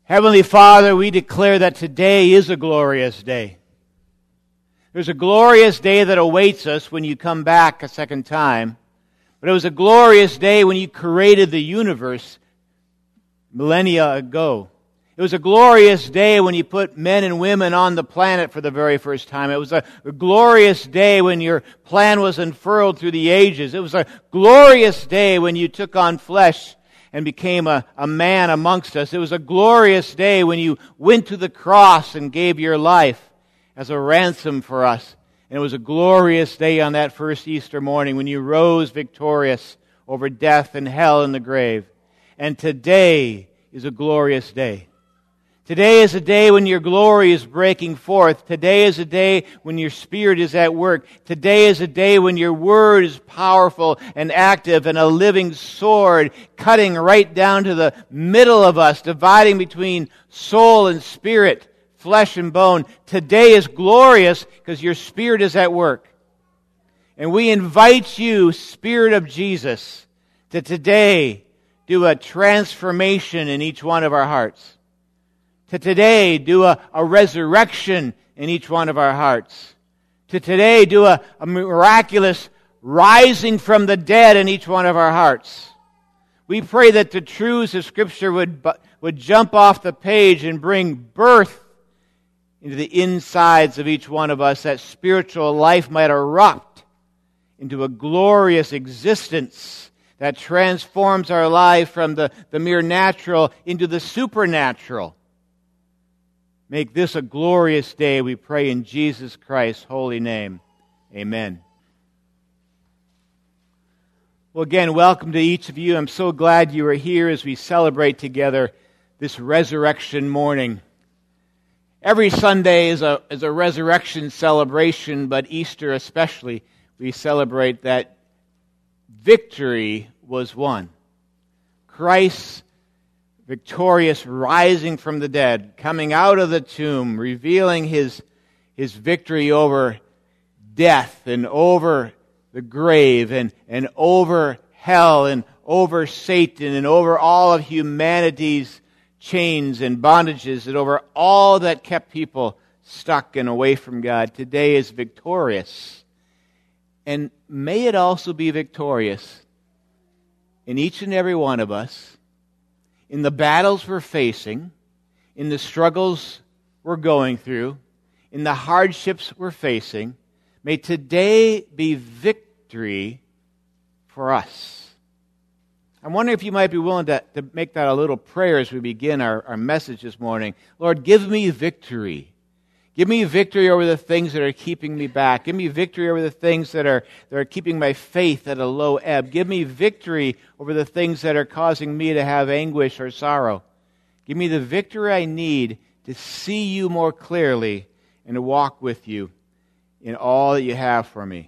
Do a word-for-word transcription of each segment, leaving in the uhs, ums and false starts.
Heavenly Father, we declare that today is a glorious day. There's a glorious day that awaits us when you come back a second time. But it was a glorious day when you created the universe millennia ago. It was a glorious day when you put men and women on the planet for the very first time. It was a, a glorious day when your plan was unfurled through the ages. It was a glorious day when you took on flesh and became a, a man amongst us. It was a glorious day when you went to the cross and gave your life as a ransom for us. And it was a glorious day on that first Easter morning when you rose victorious over death and hell and the grave. And today is a glorious day. Today is a day when your glory is breaking forth. Today is a day when your Spirit is at work. Today is a day when your Word is powerful and active and a living sword cutting right down to the middle of us, dividing between soul and spirit, flesh and bone. Today is glorious because your Spirit is at work. And we invite you, Spirit of Jesus, to today do a transformation in each one of our hearts. To today do a, a resurrection in each one of our hearts. To today do a, a miraculous rising from the dead in each one of our hearts. We pray that the truths of Scripture would, would jump off the page and bring birth into the insides of each one of us, that spiritual life might erupt into a glorious existence that transforms our life from the, the mere natural into the supernatural. Make this a glorious day, we pray in Jesus Christ's holy name. Amen. Well, again, welcome to each of you. I'm so glad you are here as we celebrate together this resurrection morning. Every Sunday is a, is a resurrection celebration, but Easter especially, we celebrate that victory was won. Christ's victorious rising from the dead, coming out of the tomb, revealing his, his victory over death and over the grave and, and over hell and over Satan and over all of humanity's chains and bondages and over all that kept people stuck and away from God. Today is victorious. And may it also be victorious in each and every one of us, in the battles we're facing, in the struggles we're going through, in the hardships we're facing. May today be victory for us. I'm wondering if you might be willing to, to make that a little prayer as we begin our, our message this morning. Lord, give me victory. Give me victory over the things that are keeping me back. Give me victory over the things that are, that are keeping my faith at a low ebb. Give me victory over the things that are causing me to have anguish or sorrow. Give me the victory I need to see you more clearly and to walk with you in all that you have for me.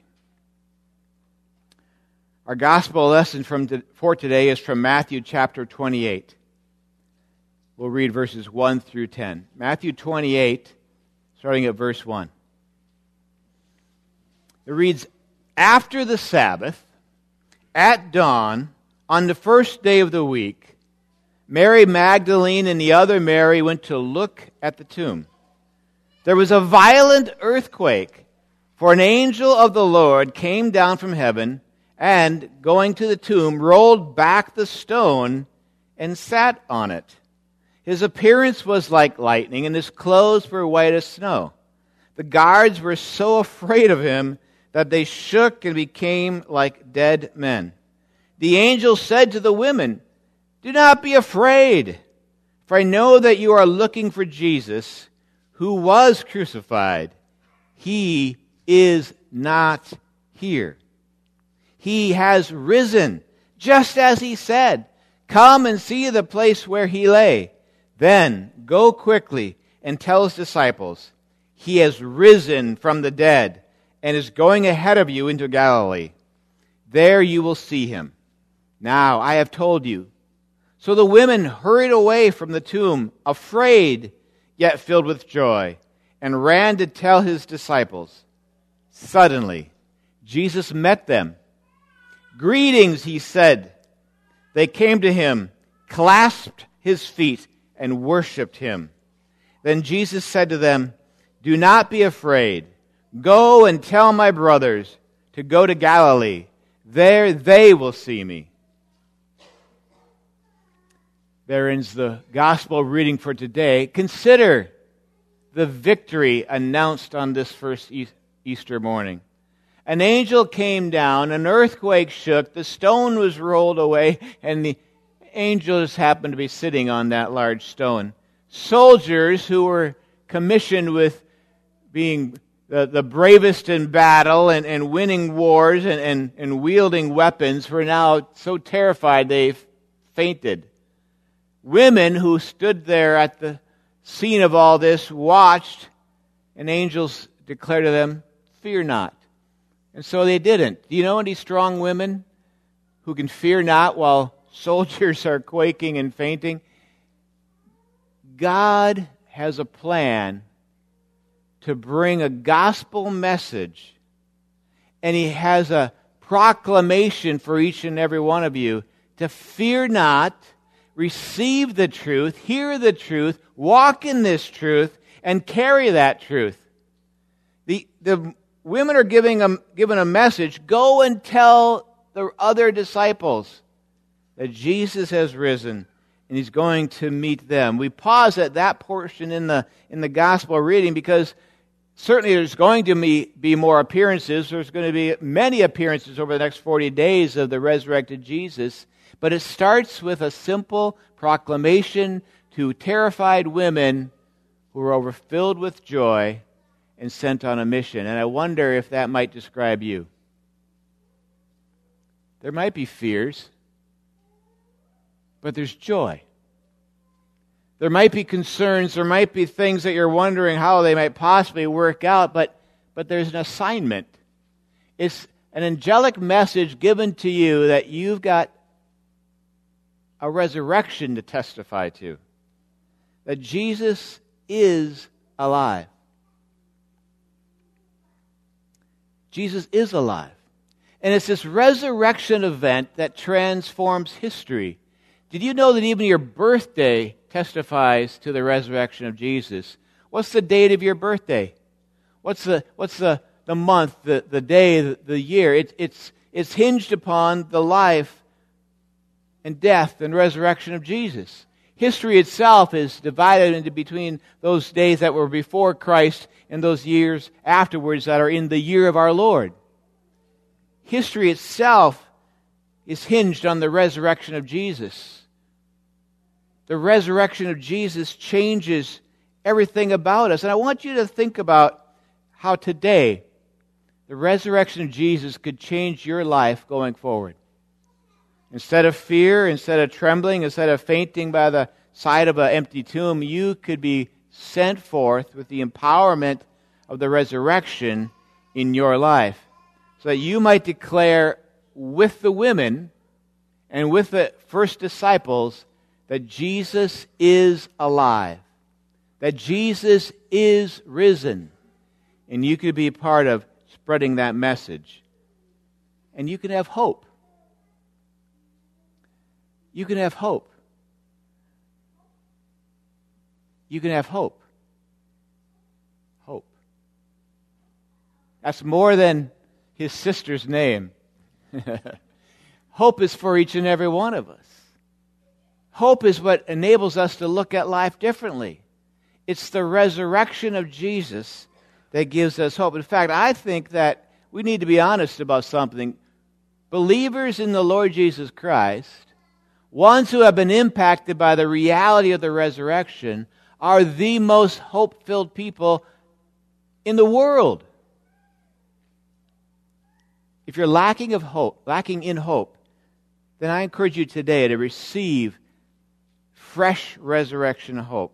Our gospel lesson from to, for today is from Matthew chapter twenty-eight. We'll read verses one through ten. Matthew twenty-eight, starting at verse one. It reads, "After the Sabbath, at dawn, on the first day of the week, Mary Magdalene and the other Mary went to look at the tomb. There was a violent earthquake, for an angel of the Lord came down from heaven and, going to the tomb, rolled back the stone and sat on it. His appearance was like lightning, and his clothes were white as snow. The guards were so afraid of him that they shook and became like dead men. The angel said to the women, 'Do not be afraid, for I know that you are looking for Jesus, who was crucified. He is not here. He has risen, just as he said. Come and see the place where he lay. Then go quickly and tell his disciples, he has risen from the dead and is going ahead of you into Galilee. There you will see him. Now I have told you.' So the women hurried away from the tomb, afraid, yet filled with joy, and ran to tell his disciples. Suddenly, Jesus met them. 'Greetings,' he said. They came to him, clasped his feet, and worshipped him. Then Jesus said to them, "Do not be afraid. Go and tell my brothers to go to Galilee. There they will see me." There ends the gospel reading for today. Consider the victory announced on this first Easter morning. An angel came down, an earthquake shook, the stone was rolled away, and the angel just happened to be sitting on that large stone. Soldiers who were commissioned with being the, the bravest in battle and, and winning wars and, and, and wielding weapons were now so terrified they fainted. Women who stood there at the scene of all this watched, and angels declared to them, "Fear not." And so they didn't. Do you know any strong women who can fear not while soldiers are quaking and fainting? God has a plan to bring a gospel message, and He has a proclamation for each and every one of you to fear not, receive the truth, hear the truth, walk in this truth, and carry that truth. The, the women are giving a, given a message: go and tell the other disciples that Jesus has risen and He's going to meet them. We pause at that portion in the in the gospel reading because certainly there's going to be, be more appearances. There's going to be many appearances over the next forty days of the resurrected Jesus. But it starts with a simple proclamation to terrified women who are overfilled with joy and sent on a mission. And I wonder if that might describe you. There might be fears, but there's joy. There might be concerns, there might be things that you're wondering how they might possibly work out, but, but there's an assignment. It's an angelic message given to you that you've got a resurrection to testify to. That Jesus is alive. Jesus is alive. And it's this resurrection event that transforms history. Did you know that even your birthday testifies to the resurrection of Jesus? What's the date of your birthday? What's the what's the, the month, the, the day, the, the year? It, it's, it's hinged upon the life and death and resurrection of Jesus. History itself is divided into between those days that were before Christ and those years afterwards that are in the year of our Lord. History itself is hinged on the resurrection of Jesus. The resurrection of Jesus changes everything about us. And I want you to think about how today the resurrection of Jesus could change your life going forward. Instead of fear, instead of trembling, instead of fainting by the side of an empty tomb, you could be sent forth with the empowerment of the resurrection in your life, so that you might declare with the women and with the first disciples that Jesus is alive, that Jesus is risen, and you could be part of spreading that message. And you can have hope. You can have hope. You can have hope. Hope. That's more than his sister's name. Hope is for each and every one of us. Hope is what enables us to look at life differently. It's the resurrection of Jesus that gives us hope. In fact, I think that we need to be honest about something. Believers in the Lord Jesus Christ, ones who have been impacted by the reality of the resurrection, are the most hope-filled people in the world. If you're lacking of hope, lacking in hope, then I encourage you today to receive fresh resurrection hope.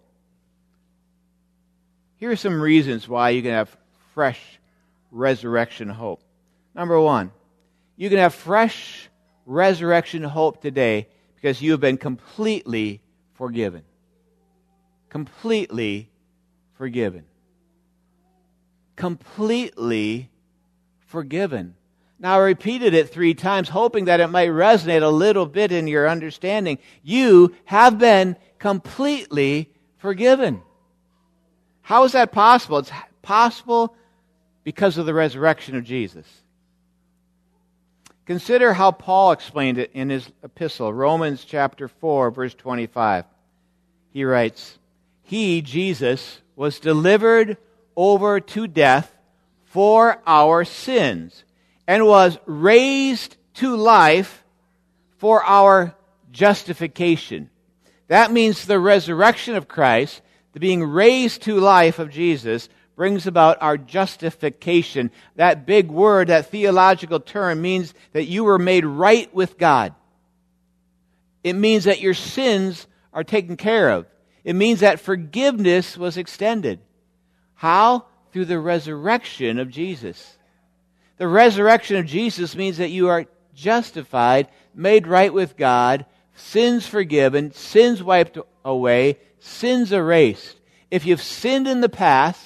Here are some reasons why you can have fresh resurrection hope. Number one, you can have fresh resurrection hope today because you have been completely forgiven. Completely forgiven. Completely forgiven. Now, I repeated it three times, hoping that it might resonate a little bit in your understanding. You have been completely forgiven. How is that possible? It's possible because of the resurrection of Jesus. Consider how Paul explained it in his epistle, Romans chapter four, verse twenty-five. He writes, He, Jesus, was delivered over to death for our sins, and was raised to life for our justification. That means the resurrection of Christ, the being raised to life of Jesus, brings about our justification. That big word, that theological term, means that you were made right with God. It means that your sins are taken care of. It means that forgiveness was extended. How? Through the resurrection of Jesus. The resurrection of Jesus means that you are justified, made right with God, sins forgiven, sins wiped away, sins erased. If you've sinned in the past,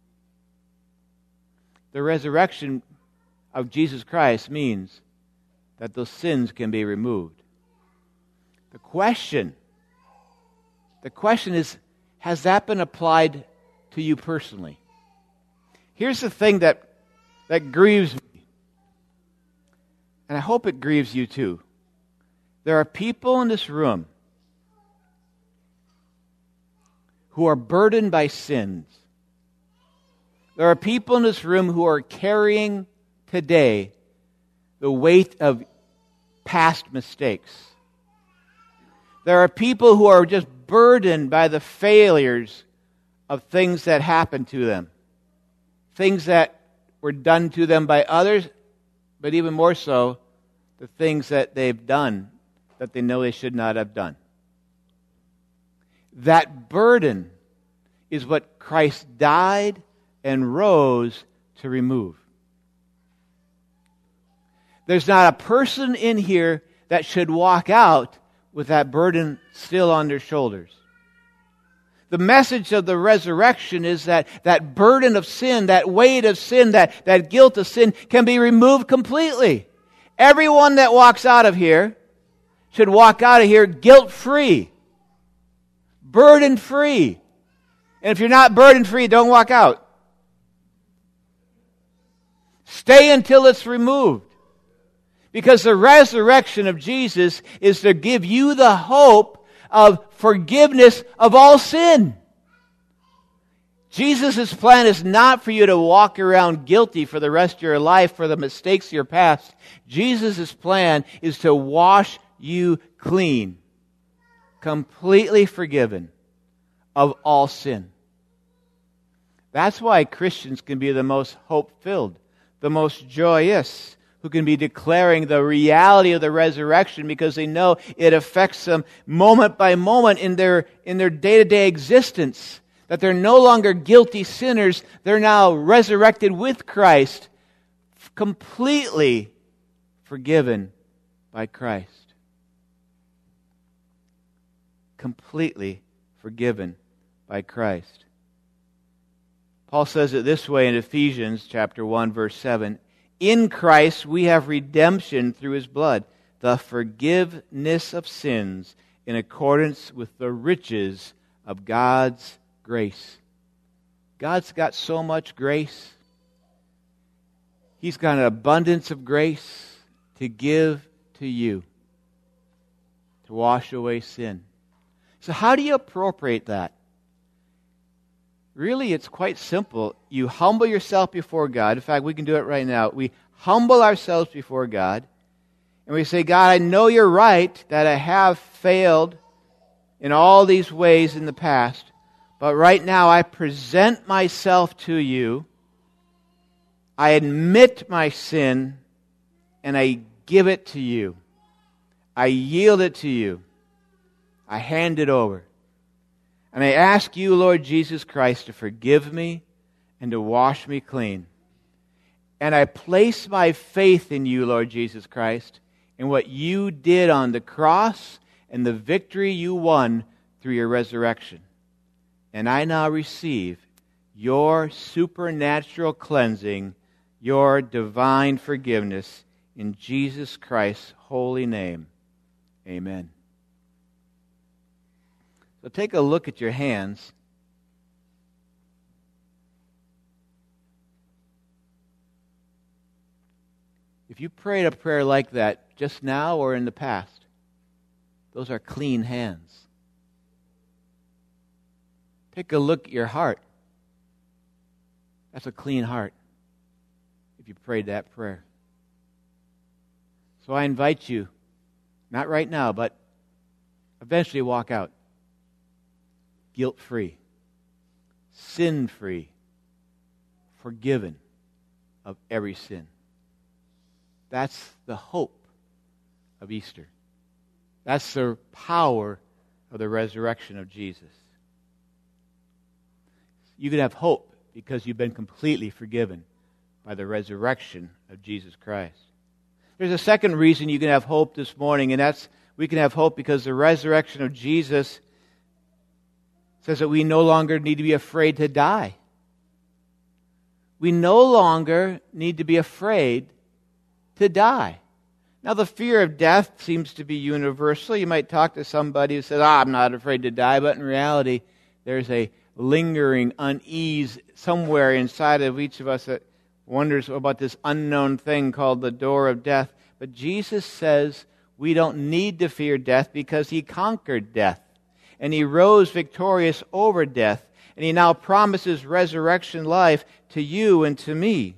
the resurrection of Jesus Christ means that those sins can be removed. The question, the question is, has that been applied to you personally? Here's the thing that, that grieves me, and I hope it grieves you too. There are people in this room who are burdened by sins. There are people in this room who are carrying today the weight of past mistakes. There are people who are just burdened by the failures of things that happened to them. Things that were done to them by others, but even more so, the things that they've done that they know they should not have done. That burden is what Christ died and rose to remove. There's not a person in here that should walk out with that burden still on their shoulders. The message of the resurrection is that that burden of sin, that weight of sin, that, that guilt of sin can be removed completely. Everyone that walks out of here should walk out of here guilt-free, burden-free. And if you're not burden-free, don't walk out. Stay until it's removed. Because the resurrection of Jesus is to give you the hope of forgiveness of all sin. Jesus' plan is not for you to walk around guilty for the rest of your life for the mistakes of your past. Jesus' plan is to wash you clean, completely forgiven of all sin. That's why Christians can be the most hope-filled, the most joyous, who can be declaring the reality of the resurrection because they know it affects them moment by moment in their, in their day-to-day existence. That they're no longer guilty sinners. They're now resurrected with Christ, completely forgiven by Christ. Completely forgiven by Christ. Paul says it this way in Ephesians chapter one, verse seven. In Christ we have redemption through His blood, the forgiveness of sins in accordance with the riches of God's grace. God's got so much grace. He's got an abundance of grace to give to you, to wash away sin. So how do you appropriate that? Really, it's quite simple. You humble yourself before God. In fact, we can do it right now. We humble ourselves before God, and we say, God, I know you're right that I have failed in all these ways in the past, but right now I present myself to you. I admit my sin, and I give it to you. I yield it to you. I hand it over. And I ask you, Lord Jesus Christ, to forgive me and to wash me clean. And I place my faith in you, Lord Jesus Christ, in what you did on the cross and the victory you won through your resurrection. And I now receive your supernatural cleansing your divine forgiveness in Jesus Christ's holy name. Amen. So take a look at your hands. If you prayed a prayer like that just now or in the past, those are clean hands. Take a look at your heart. That's a clean heart if you prayed that prayer. So I invite you, not right now, but eventually walk out guilt-free, sin-free, forgiven of every sin. That's the hope of Easter. That's the power of the resurrection of Jesus. You can have hope because you've been completely forgiven by the resurrection of Jesus Christ. There's a second reason you can have hope this morning, and that's we can have hope because the resurrection of Jesus says that we no longer need to be afraid to die. We no longer need to be afraid to die. Now, the fear of death seems to be universal. You might talk to somebody who says, ah, I'm not afraid to die, but in reality, there's a lingering unease somewhere inside of each of us that wonders about this unknown thing called the door of death. But Jesus says we don't need to fear death because He conquered death. And He rose victorious over death. And He now promises resurrection life to you and to me.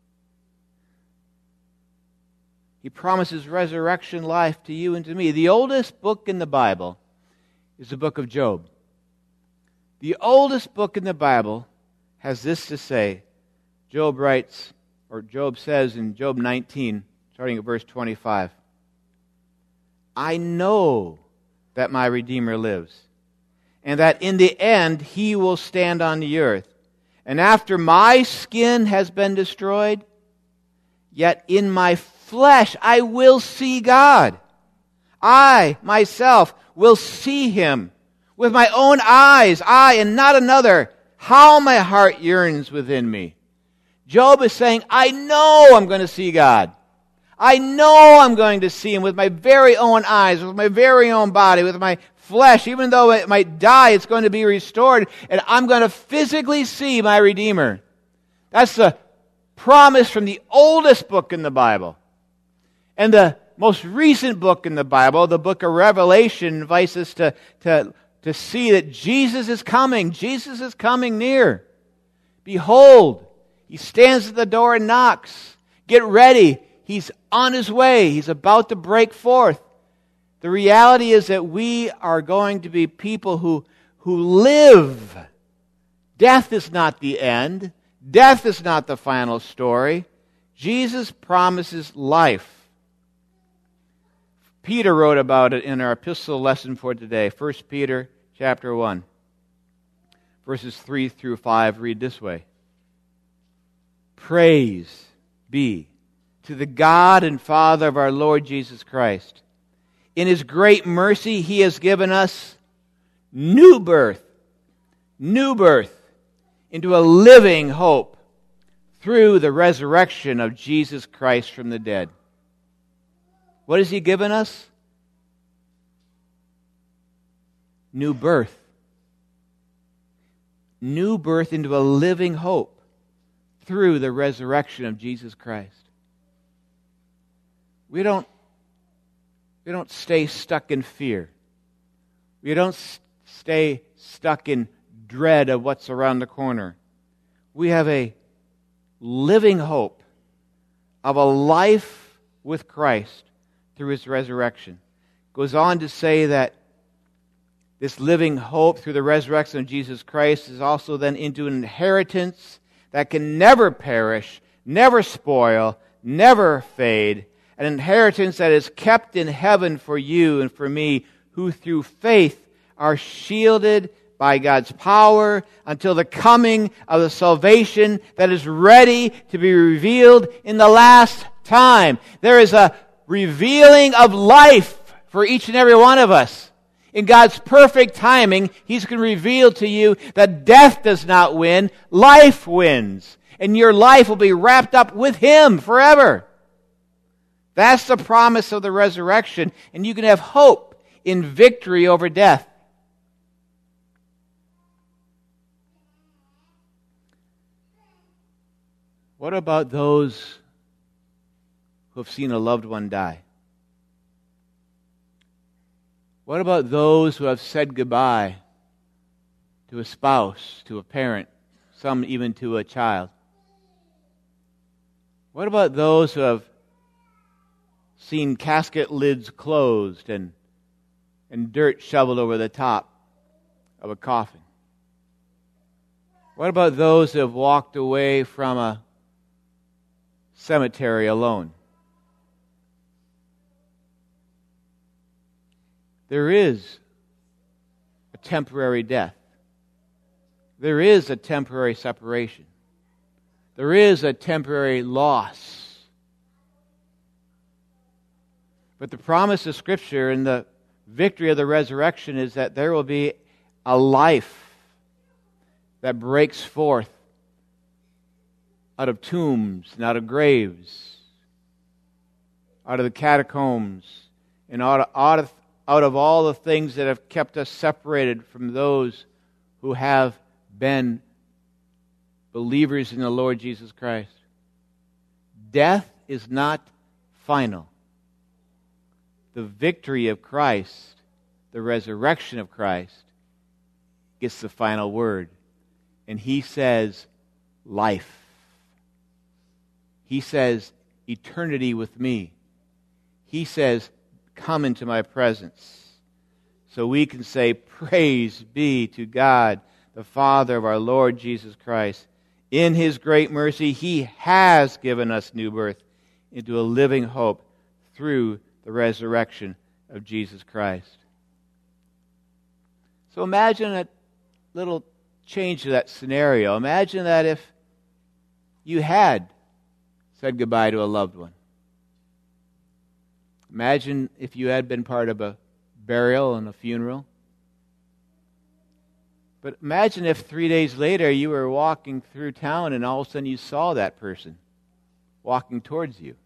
He promises resurrection life to you and to me. The oldest book in the Bible is the book of Job. The oldest book in the Bible has this to say. Job writes, or Job says in Job nineteen, starting at verse twenty-five, I know that my Redeemer lives, and that in the end He will stand on the earth. And after my skin has been destroyed, yet in my flesh I will see God. I, myself, will see Him. With my own eyes, I and not another. How my heart yearns within me. Job is saying, I know I'm going to see God. I know I'm going to see Him with my very own eyes, with my very own body, with my flesh. Even though it might die, it's going to be restored, and I'm going to physically see my Redeemer. That's the promise from the oldest book in the Bible. And the most recent book in the Bible, the book of Revelation, invites us to, to, to see that Jesus is coming. Jesus is coming near. Behold, He stands at the door and knocks. Get ready. He's on His way. He's about to break forth. The reality is that we are going to be people who, who live. Death is not the end. Death is not the final story. Jesus promises life. Peter wrote about it in our epistle lesson for today. First Peter chapter one, verses three through five read this way. Praise be to the God and Father of our Lord Jesus Christ. In His great mercy, He has given us new birth, new birth into a living hope through the resurrection of Jesus Christ from the dead. What has He given us? New birth. New birth into a living hope through the resurrection of Jesus Christ. We don't, we don't stay stuck in fear. We don't s- stay stuck in dread of what's around the corner. We have a living hope of a life with Christ through His resurrection. Goes on to say that this living hope through the resurrection of Jesus Christ is also then into an inheritance that can never perish, never spoil, never fade. An inheritance that is kept in heaven for you and for me, who through faith are shielded by God's power until the coming of the salvation that is ready to be revealed in the last time. There is a revealing of life for each and every one of us. In God's perfect timing, He's going to reveal to you that death does not win, life wins. and your life will be wrapped up with Him forever. That's the promise of the resurrection, and you can have hope in victory over death. What about those who have seen a loved one die? What about those who have said goodbye to a spouse, to a parent, some even to a child? What about those who have seen casket lids closed and, and dirt shoveled over the top of a coffin? What about those who have walked away from a cemetery alone? There is a temporary death. There is a temporary separation. There is a temporary loss. But the promise of Scripture and the victory of the resurrection is that there will be a life that breaks forth out of tombs and out of graves, out of the catacombs, and out of, out of, out of all the things that have kept us separated from those who have been believers in the Lord Jesus Christ. Death is not final. The victory of Christ, the resurrection of Christ, gets the final word. And He says, life. He says, eternity with me. He says, come into my presence. So we can say, praise be to God, the Father of our Lord Jesus Christ. In His great mercy, He has given us new birth into a living hope through the resurrection of Jesus Christ. So imagine a little change to that scenario. Imagine that if you had said goodbye to a loved one. Imagine if you had been part of a burial and a funeral. But imagine if three days later you were walking through town and all of a sudden you saw that person walking towards you.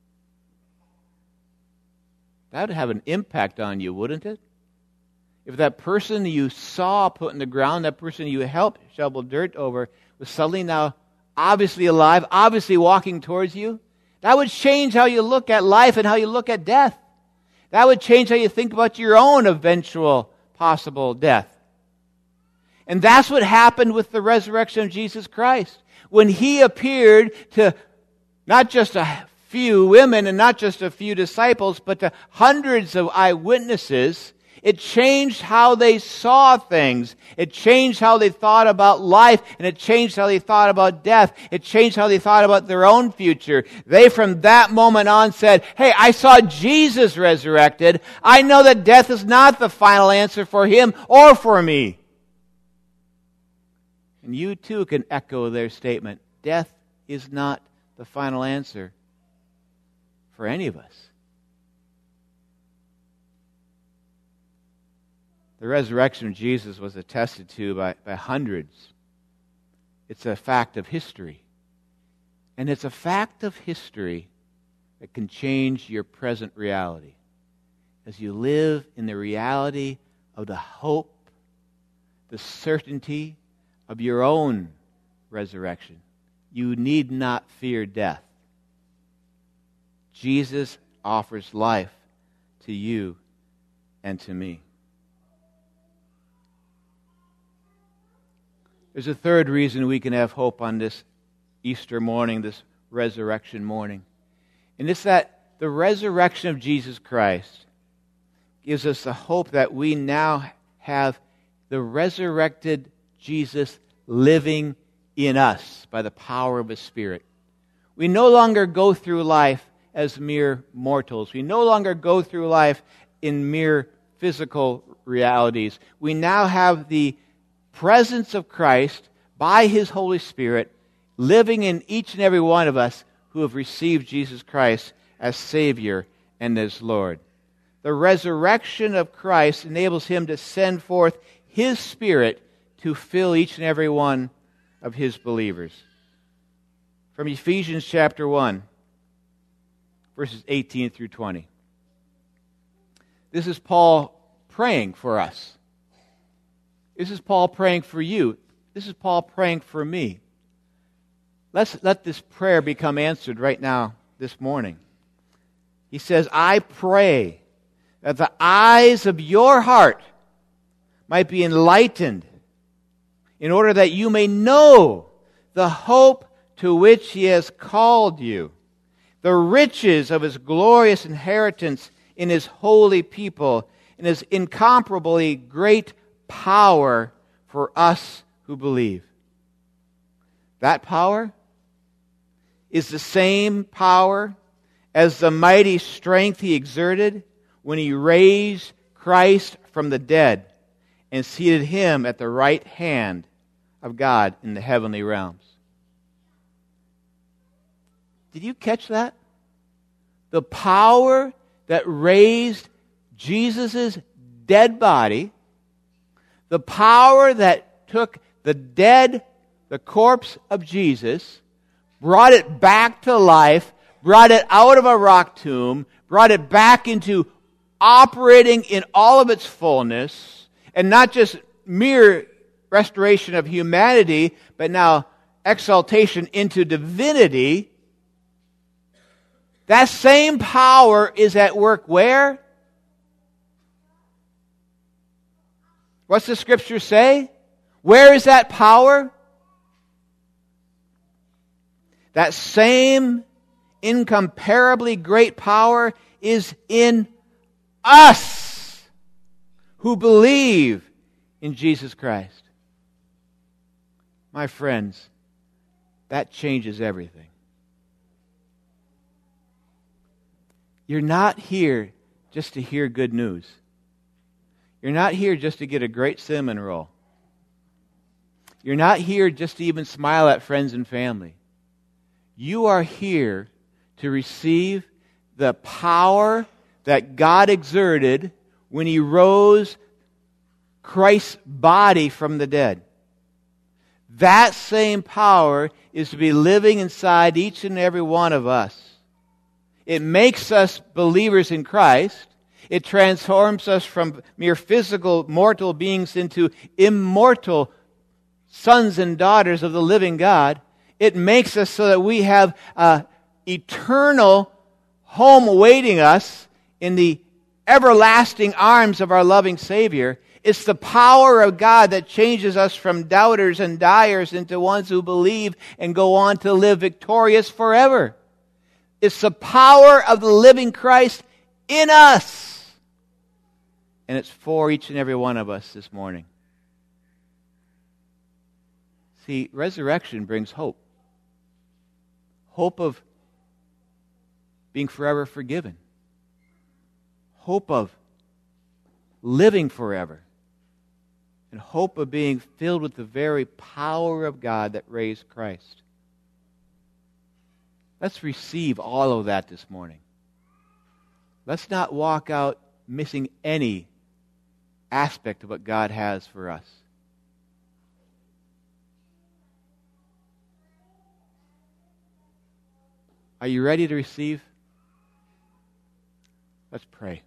That would have an impact on you, wouldn't it? If that person you saw put in the ground, that person you helped shovel dirt over, was suddenly now obviously alive, obviously walking towards you, that would change how you look at life and how you look at death. That would change how you think about your own eventual possible death. And that's what happened with the resurrection of Jesus Christ. When He appeared to not just a few women and not just a few disciples, but to hundreds of eyewitnesses, it changed how they saw things. It changed how they thought about life, and it changed how they thought about death. It changed how they thought about their own future. They, from that moment on, said, hey, I saw Jesus resurrected. I know that death is not the final answer for him or for me. And you too can echo their statement. Death is not the final answer for any of us. The resurrection of Jesus was attested to by, by hundreds. It's a fact of history. And it's a fact of history that can change your present reality. As you live in the reality of the hope, the certainty of your own resurrection, you need not fear death. Jesus offers life to you and to me. There's a third reason we can have hope on this Easter morning, this resurrection morning. And it's that the resurrection of Jesus Christ gives us the hope that we now have the resurrected Jesus living in us by the power of His Spirit. We no longer go through life as mere mortals. We no longer go through life in mere physical realities. We now have the presence of Christ by His Holy Spirit living in each and every one of us who have received Jesus Christ as Savior and as Lord. The resurrection of Christ enables Him to send forth His Spirit to fill each and every one of His believers. from Ephesians chapter one, verses eighteen through twenty. This is Paul praying for us. This is Paul praying for you. This is Paul praying for me. Let's let this prayer become answered right now, this morning. He says, I pray that the eyes of your heart might be enlightened, in order that you may know the hope to which He has called you, the riches of His glorious inheritance in His holy people, and His incomparably great power for us who believe. That power is the same power as the mighty strength He exerted when He raised Christ from the dead and seated Him at the right hand of God in the heavenly realms. Did you catch that? The power that raised Jesus' dead body, the power that took the dead, the corpse of Jesus, brought it back to life, brought it out of a rock tomb, brought it back into operating in all of its fullness, and not just mere restoration of humanity, but now exaltation into divinity. That same power is at work where? What's the Scripture say? Where is that power? That same incomparably great power is in us who believe in Jesus Christ. My friends, that changes everything. You're not here just to hear good news. You're not here just to get a great cinnamon roll. You're not here just to even smile at friends and family. You are here to receive the power that God exerted when He rose Christ's body from the dead. That same power is to be living inside each and every one of us. It makes us believers in Christ. It transforms us from mere physical, mortal beings into immortal sons and daughters of the living God. It makes us so that we have an eternal home awaiting us in the everlasting arms of our loving Savior. It's the power of God that changes us from doubters and dyers into ones who believe and go on to live victorious forever. It's the power of the living Christ in us. And it's for each and every one of us this morning. See, resurrection brings hope. Hope of being forever forgiven. Hope of living forever. And hope of being filled with the very power of God that raised Christ. Let's receive all of that this morning. Let's not walk out missing any aspect of what God has for us. Are you ready to receive? Let's pray.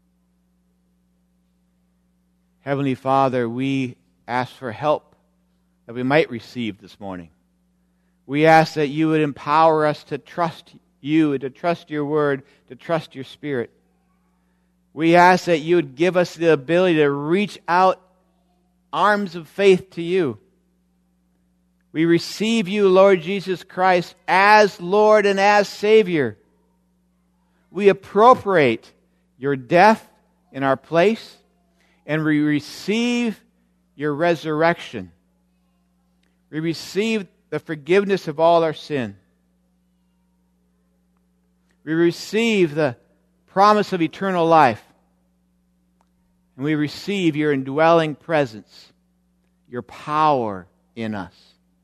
Heavenly Father, we ask for help that we might receive this morning. We ask that you would empower us to trust you, to trust your word, to trust your Spirit. We ask that you would give us the ability to reach out arms of faith to you. We receive you, Lord Jesus Christ, as Lord and as Savior. We appropriate your death in our place, and we receive your resurrection. We receive the forgiveness of all our sin. We receive the promise of eternal life. And we receive your indwelling presence, your power in us.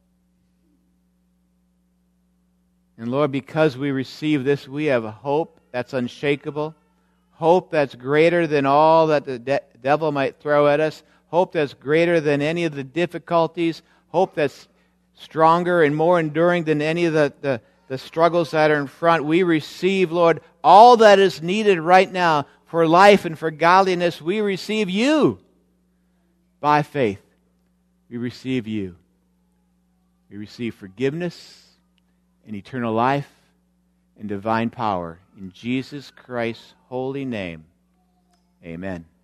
And Lord, because we receive this, we have a hope that's unshakable, hope that's greater than all that the de- devil might throw at us, hope that's greater than any of the difficulties, hope that's stronger and more enduring than any of the, the, the struggles that are in front. We receive, Lord, all that is needed right now for life and for godliness. We receive you by faith. We receive you. We receive forgiveness and eternal life and divine power. In Jesus Christ's holy name, amen.